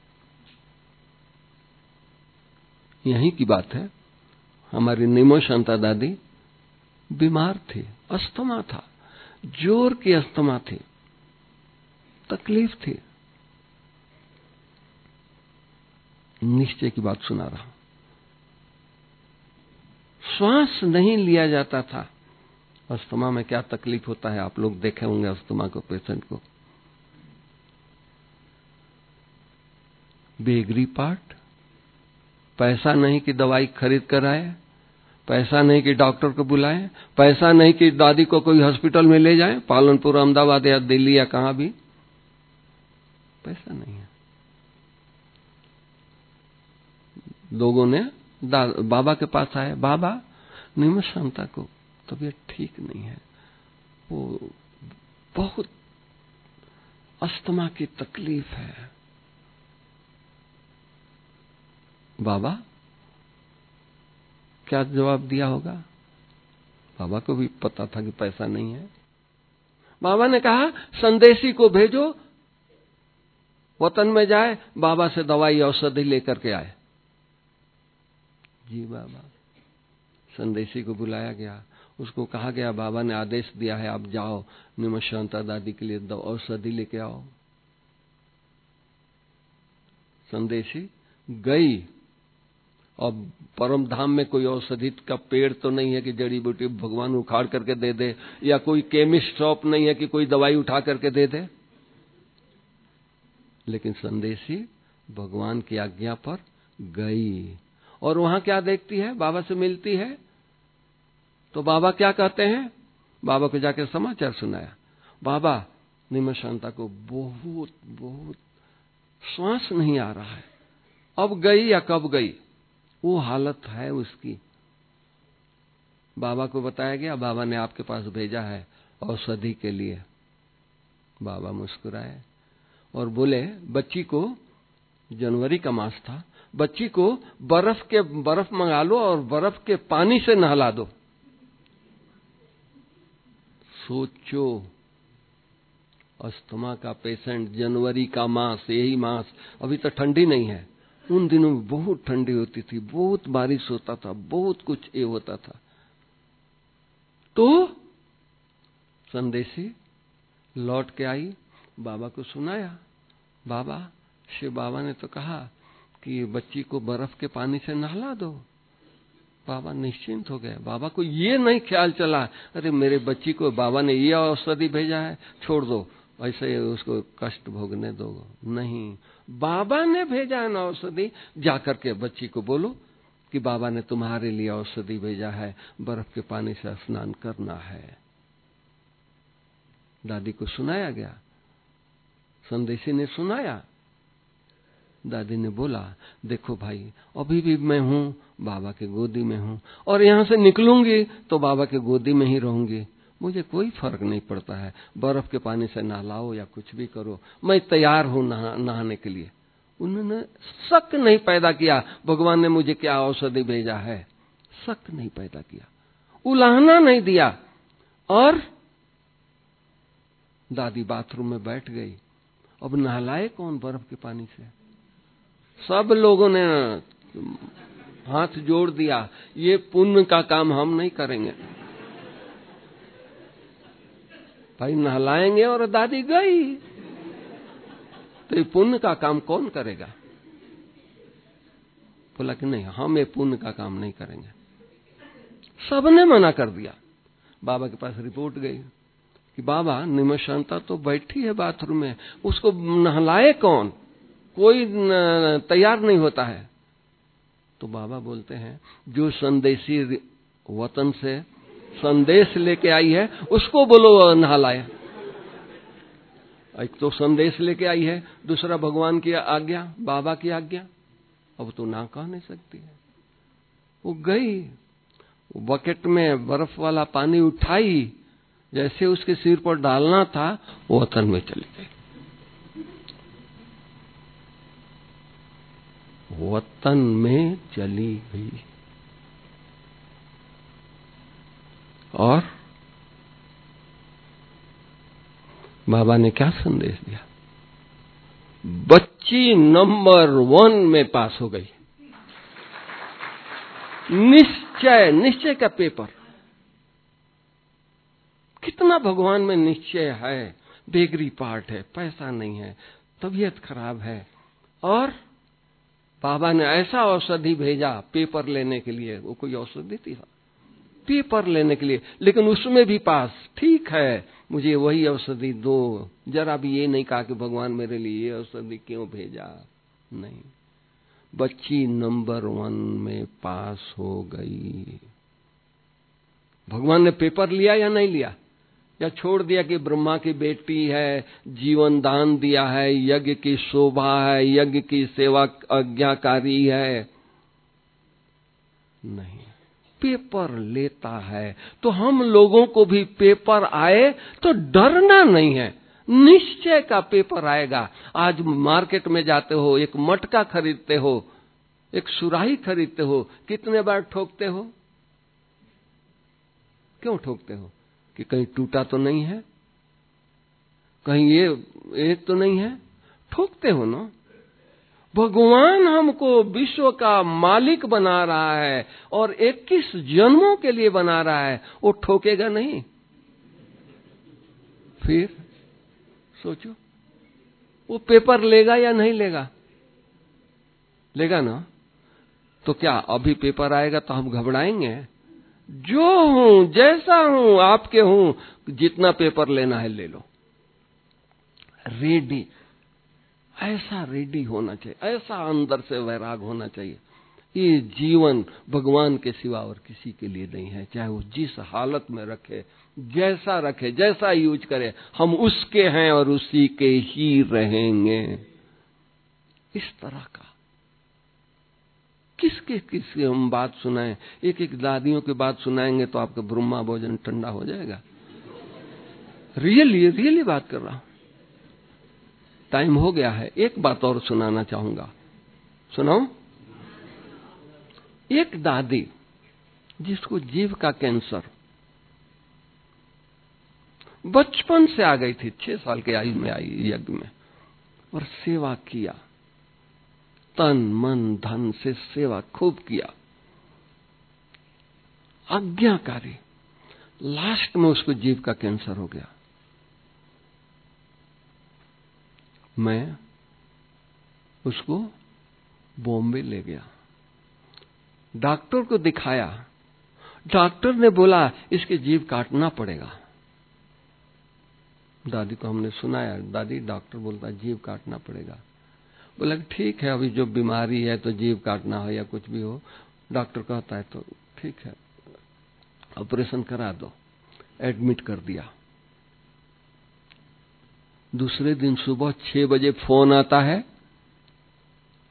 यही की बात है। हमारी निमो शांता दादी बीमार थी, अस्थमा था, जोर की अस्थमा थी, तकलीफ थी। निश्चय की बात सुना रहा हूं। श्वास नहीं लिया जाता था। अस्थमा में क्या तकलीफ होता है, आप लोग देखे होंगे अस्थमा को, पेशेंट को। बेगरी पार्ट, पैसा नहीं कि दवाई खरीद कर आए, पैसा नहीं कि डॉक्टर को बुलाएं, पैसा नहीं कि दादी को कोई हॉस्पिटल में ले जाएं, पालनपुर, अहमदाबाद या दिल्ली या कहां भी, पैसा नहीं है। लोगों ने बाबा के पास आए, बाबा निमो शांता को तबीयत ठीक नहीं है, वो बहुत अस्थमा की तकलीफ है। बाबा क्या जवाब दिया होगा? बाबा को भी पता था कि पैसा नहीं है। बाबा ने कहा संदेशी को भेजो, वतन में जाए, बाबा से दवाई औषधि लेकर के आए। जी बाबा। संदेशी को बुलाया गया, उसको कहा गया बाबा ने आदेश दिया है आप जाओ निमो शांता दादी के लिए औषधि लेके आओ। संदेशी गई। अब परम धाम में कोई औषधि का पेड़ तो नहीं है कि जड़ी बूटी भगवान उखाड़ करके दे दे, या कोई केमिस्ट शॉप नहीं है कि कोई दवाई उठा करके दे दे। लेकिन संदेशी भगवान की आज्ञा पर गई, और वहां क्या देखती है? बाबा से मिलती है। तो बाबा क्या कहते हैं? बाबा को जाकर समाचार सुनाया। बाबा निमो शांता को बहुत बहुत श्वास नहीं आ रहा है। अब गई या कब गई, वो हालत है उसकी। बाबा को बताया गया, बाबा ने आपके पास भेजा है औषधि के लिए। बाबा मुस्कुराए और बोले, बच्ची को, जनवरी का मास था, बच्ची को बर्फ मंगा लो और बर्फ के पानी से नहला दो। सोचो, अस्थमा का पेशेंट, जनवरी का मास, यही मास, अभी तो ठंडी नहीं है, उन दिनों में बहुत ठंडी होती थी, बहुत बारिश होता था, बहुत कुछ ये होता था। तो संदेशी लौट के आई, बाबा को सुनाया। बाबा, शिव बाबा ने तो कहा कि बच्ची को बर्फ के पानी से नहला दो। बाबा निश्चिंत हो गए। बाबा को ये नहीं ख्याल चला, अरे मेरे बच्ची को बाबा ने ये औषधि भेजा है, छोड़ दो, ऐसे उसको कष्ट भोगने दो। नहीं, बाबा ने भेजा है ना औषधि, जाकर के बच्ची को बोलो कि बाबा ने तुम्हारे लिए औषधि भेजा है, बर्फ के पानी से स्नान करना है। दादी को सुनाया गया, संदेशी ने सुनाया। दादी ने बोला, देखो भाई, अभी भी मैं हूँ, बाबा के गोदी में हूँ, और यहाँ से निकलूंगी तो बाबा के गोदी में ही रहूंगी। मुझे कोई फर्क नहीं पड़ता है, बर्फ के पानी से नहलाओ या कुछ भी करो, मैं तैयार हूँ नहाने के लिए। उन्होंने शक नहीं पैदा किया भगवान ने मुझे क्या औषधि भेजा है, शक नहीं पैदा किया, उलाहना नहीं दिया। और दादी बाथरूम में बैठ गई। अब नहलाए कौन बर्फ के पानी से? सब लोगों ने हाथ जोड़ दिया, ये पुण्य का काम हम नहीं करेंगे भाई, नहलाएंगे। और दादी गई तो ये पुण्य का काम कौन करेगा? बोला कि नहीं, हम ये पुण्य का काम नहीं करेंगे। सबने मना कर दिया। बाबा के पास रिपोर्ट गई कि बाबा, निमशांता तो बैठी है बाथरूम में, उसको नहलाए कौन? कोई तैयार नहीं होता है। तो बाबा बोलते हैं, जो संदेशी वतन से संदेश लेके आई है उसको बोलो नहलाए। एक तो संदेश लेके आई है, दूसरा भगवान की आज्ञा, बाबा की आज्ञा, अब तो ना कह नहीं सकती है। वो गई, वो बकेट में बर्फ वाला पानी उठाई, जैसे उसके सिर पर डालना था वो वतन में चली गई। वतन में चली गई। और बाबा ने क्या संदेश दिया? बच्ची नंबर 1 में पास हो गई। निश्चय, निश्चय का पेपर। कितना भगवान में निश्चय है। बेगरी पार्ट है, पैसा नहीं है, तबीयत खराब है, और बाबा ने ऐसा औषधि भेजा पेपर लेने के लिए। वो कोई औषधि थी? पेपर लेने के लिए, लेकिन उसमें भी पास। ठीक है, मुझे वही औषधि दो। जरा भी ये नहीं कहा कि भगवान मेरे लिए ये औषधि क्यों भेजा। नहीं, बच्ची नंबर 1 में पास हो गई। भगवान ने पेपर लिया या नहीं लिया? या छोड़ दिया कि ब्रह्मा की बेटी है, जीवन दान दिया है, यज्ञ की शोभा है, यज्ञ की सेवा आज्ञाकारी है? नहीं, पेपर लेता है। तो हम लोगों को भी पेपर आए तो डरना नहीं है, निश्चय का पेपर आएगा। आज मार्केट में जाते हो, एक मटका खरीदते हो, एक सुराही खरीदते हो, कितने बार ठोकते हो? क्यों ठोकते हो? कि कहीं टूटा तो नहीं है, कहीं ये तो नहीं है, ठोकते हो ना। भगवान हमको विश्व का मालिक बना रहा है और 21 जन्मों के लिए बना रहा है, वो ठोकेगा नहीं? फिर सोचो, वो पेपर लेगा या नहीं लेगा? लेगा ना। तो क्या अभी पेपर आएगा तो हम घबराएंगे? जो हूं, जैसा हूं, आपके हूं, जितना पेपर लेना है ले लो। रेडी, ऐसा रेडी होना चाहिए, ऐसा अंदर से वैराग होना चाहिए। ये जीवन भगवान के सिवा और किसी के लिए नहीं है। चाहे वो जिस हालत में रखे, जैसा यूज करे, हम उसके हैं और उसी के ही रहेंगे। इस तरह का किसके हम बात सुनाएं? एक एक दादियों की बात सुनाएंगे तो आपका ब्रह्मा भोजन ठंडा हो जाएगा। रियली बात कर रहा हूं। टाइम हो गया है, एक बात और सुनाना चाहूंगा। सुनाऊं? एक दादी जिसको जीभ का कैंसर बचपन से आ गई थी, 6 साल की आयु में आई यज्ञ में, और सेवा किया, तन मन धन से सेवा खूब किया, आज्ञाकारी। लास्ट में उसको जीभ का कैंसर हो गया। मैं उसको बॉम्बे ले गया, डॉक्टर को दिखाया। डॉक्टर ने बोला इसकी जीभ काटना पड़ेगा। दादी को हमने सुनाया, दादी डॉक्टर बोलता जीभ काटना पड़ेगा। बोला ठीक है, अभी जो बीमारी है तो जीभ काटना हो या कुछ भी हो, डॉक्टर कहता है तो ठीक है, ऑपरेशन करा दो। एडमिट कर दिया। दूसरे दिन सुबह 6 बजे फोन आता है,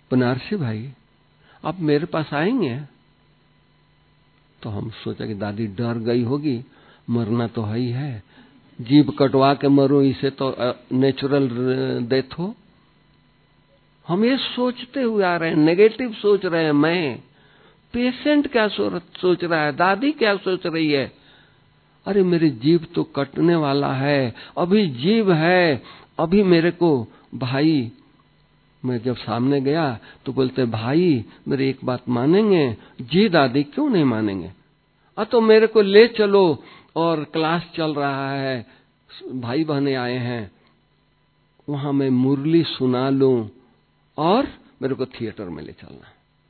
बनारसी भाई आप मेरे पास आएंगे? तो हम सोचा कि दादी डर गई होगी, मरना तो है ही है, जीभ कटवा के मरूं, इसे तो नेचुरल डेथ हो। हम ये सोचते हुए आ रहे हैं, नेगेटिव सोच रहे हैं। मैं पेशेंट क्या सोच रहा है, दादी क्या सोच रही है? अरे मेरी जीभ तो कटने वाला है, अभी जीभ है, अभी मेरे को भाई, मैं जब सामने गया तो बोलते भाई मेरी एक बात मानेंगे? जी दादी, क्यों नहीं मानेंगे? तो मेरे को ले चलो, और क्लास चल रहा है, भाई बहने आए हैं, वहां मैं मुरली सुना लूं और मेरे को थिएटर में ले चलना।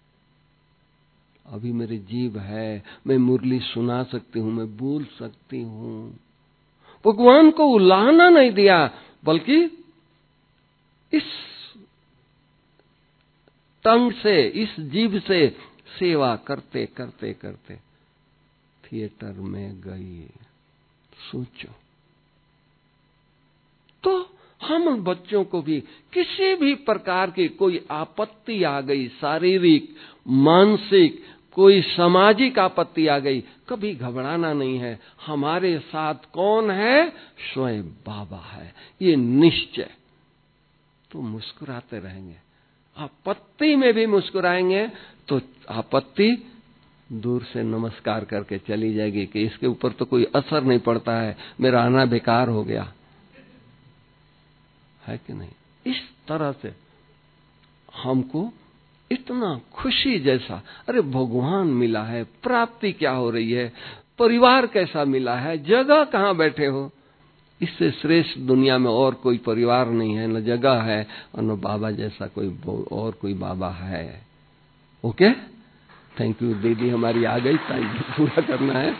अभी मेरी जीभ है, मैं मुरली सुना सकती हूं, मैं बोल सकती हूं। भगवान को उलाहना नहीं दिया, बल्कि इस टंग से, इस जीभ से सेवा करते करते करते थिएटर में गई। सोचो। तो हम बच्चों को भी किसी भी प्रकार की कोई आपत्ति आ गई, शारीरिक, मानसिक, कोई सामाजिक आपत्ति आ गई, कभी घबराना नहीं है। हमारे साथ कौन है? स्वयं बाबा है, ये निश्चय। तो मुस्कुराते रहेंगे, आपत्ति में भी मुस्कुराएंगे तो आपत्ति दूर से नमस्कार करके चली जाएगी कि इसके ऊपर तो कोई असर नहीं पड़ता है, मेरा आना बेकार हो गया है कि नहीं। इस तरह से हमको इतना खुशी जैसा, अरे भगवान मिला है, प्राप्ति क्या हो रही है, परिवार कैसा मिला है, जगह कहाँ बैठे हो, इससे श्रेष्ठ दुनिया में और कोई परिवार नहीं है, न जगह है और न बाबा जैसा और कोई बाबा है। Okay, thank you. दीदी हमारी आ गई, टाइम पूरा करना है।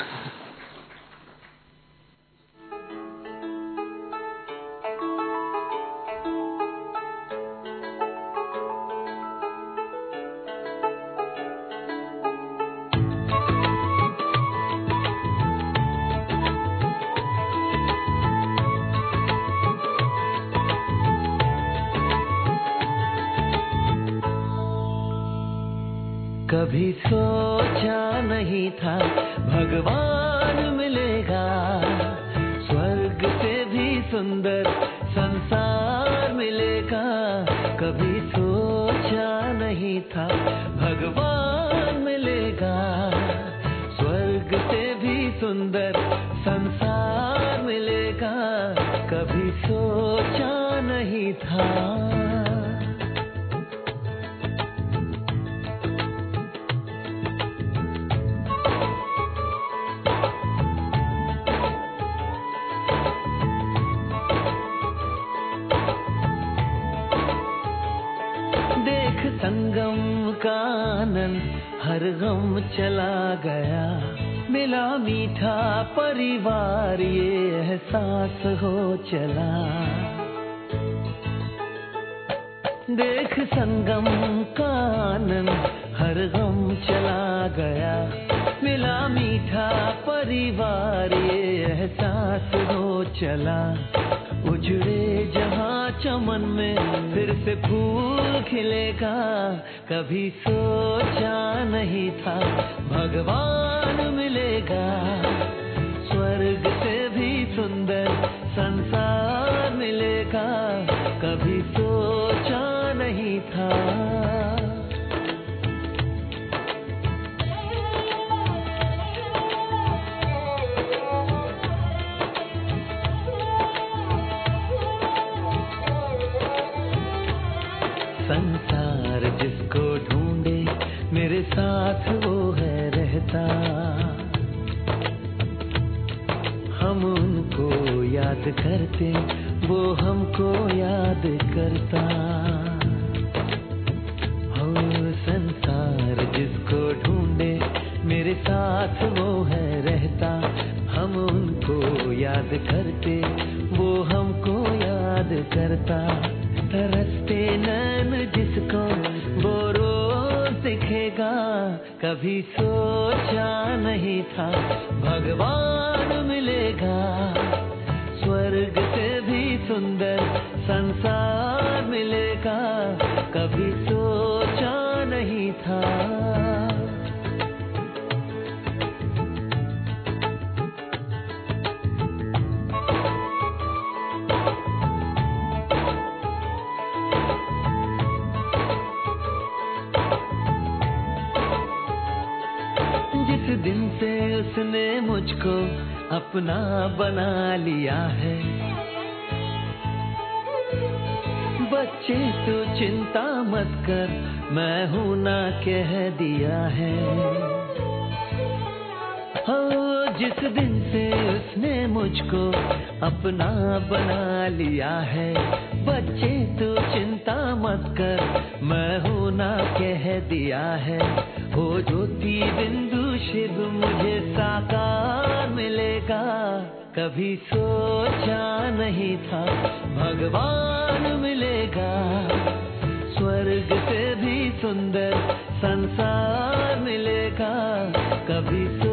कभी सोचा नहीं था भगवान मिलेगा, स्वर्ग से भी सुंदर संसार मिलेगा। कभी सोचा नहीं था भगवान मिलेगा, स्वर्ग से भी सुंदर संसार मिलेगा। कभी सोचा नहीं था। संगम का आनंद हर गम चला गया, मिला मीठा परिवार ये एहसास हो चला। देख संगम का आनंद हर गम चला गया, मिला मीठा परिवार ये एहसास हो चला। उजड़े जहां चमन में फिर से फूल खिलेगा, कभी सोचा नहीं था भगवान मिलेगा, स्वर्ग से भी सुंदर संसार मिलेगा। कभी सोचा नहीं था। संसार जिसको ढूंढे मेरे साथ वो है रहता, हम उनको याद करते वो हमको याद करता। हो संसार जिसको ढूंढे मेरे साथ वो है रहता, हम उनको याद करते वो हमको याद करता। तरसते नैन जिसको वो रोज दिखेगा, कभी सोचा नहीं था भगवान मिलेगा, स्वर्ग से भी सुंदर संसार मिलेगा। कभी था। जिस दिन से उसने मुझको अपना बना लिया है, बच्चे तू चिंता मत कर, मैं हूं ना कह दिया है। हो जिस दिन से उसने मुझको अपना बना लिया है, बच्चे तू चिंता मत कर, मैं हूं ना कह दिया है। हो ज्योति बिंदु शिव मुझे साकार मिलेगा, कभी सोचा नहीं था भगवान मिलेगा। स्वर्ग से भी सुंदर संसार मिलेगा, कभी